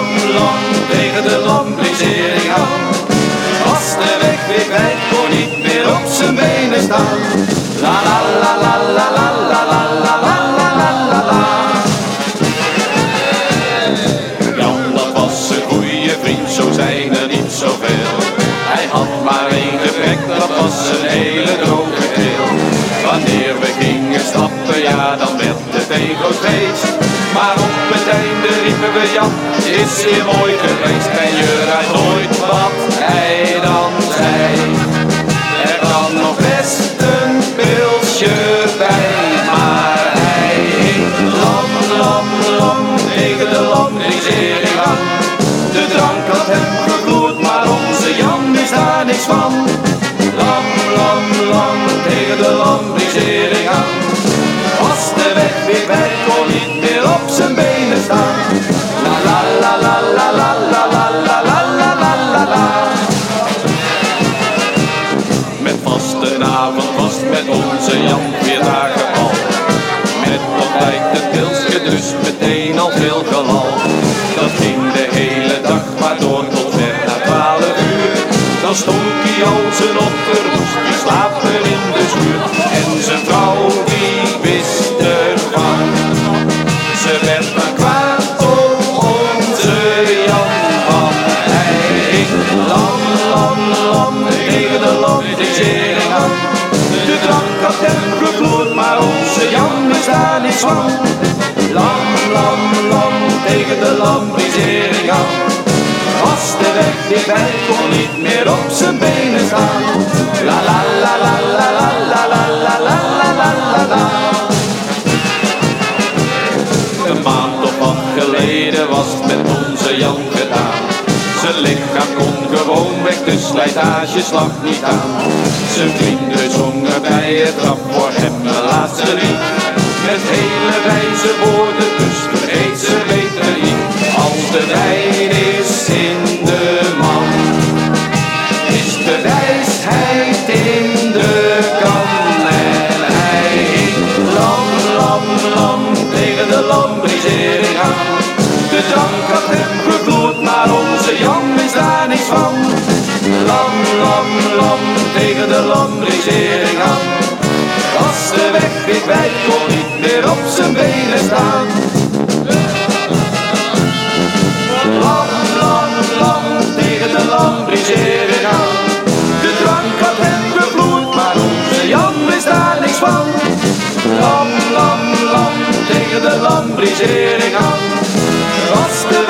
lam, tegen de lambrisering aan. Was de weg weer kwijt, kon niet meer op zijn benen staan. La la la la la la la la la la la la la. Jan, dat was een goeie vriend, zo zijn er niet zoveel. Hij had maar één gebrek, dat was een hele droge keel. Wanneer we gingen stappen, ja dan werd het een groot feest. Maar op het einde riepen we Jan, is hier mooi geweest. En je raadt nooit wat hij dan zei. Er kan nog best een pilsje bij, maar hij hing lam, lam, lam, tegen de lambrisering aan. De drank had hem gegloerd, maar onze Jan wist daar niks van. Lam, lam, lam, tegen de lambrisering aan. Was de weg weer kwijt, kon niet meer op zijn benen staan. La la la la la la la la la la la la la la. Met vastenavond was met onze Jan weer dagen al. Met ontbijt het pilsje dus meteen al veel gelal. Dat ging de hele dag maar door tot ver na 12 uur. Dan stonk hij al zijn opgeroest, die slapen in de schuur. En zijn vrouw die wist ervan. Ze werd dan kwaad op onze Jan, want hij hing lam, lam, lam, tegen de lambrisering aan. De drank had hem gegloerd, maar onze Jan wist daar niks van. Lam, lam, lam, tegen de lambrisering aan. Was de weg weer kwijt, kon niet meer op zijn benen staan. La la la la la la la la la la la la la. Een maand of wat geleden was het met onze Jan gedaan. Zijn lichaam kon gewoonweg de slijtageslag niet aan. Zijn vrienden zongen bij het graf voor hem een laatste lied. Met hele wijze woorden, dus vergeet ze beter niet. Als de wijn is in de man, is de wijsheid in de kan. En hij hing lam, lam, lam, tegen de lambrisering aan. De drank had hem gegloerd, maar onze Jan wist daar niks van. Lam, lam, lam, tegen de lambrisering aan. Was de weg weer kwijt, kon niet meer op zijn benen staan. Lam, lam, lam, tegen de lambrisering aan. De drank had hem gegloerd, maar onze Jan wist daar niks van. Lam, lam, lam, tegen de lambrisering aan. Was de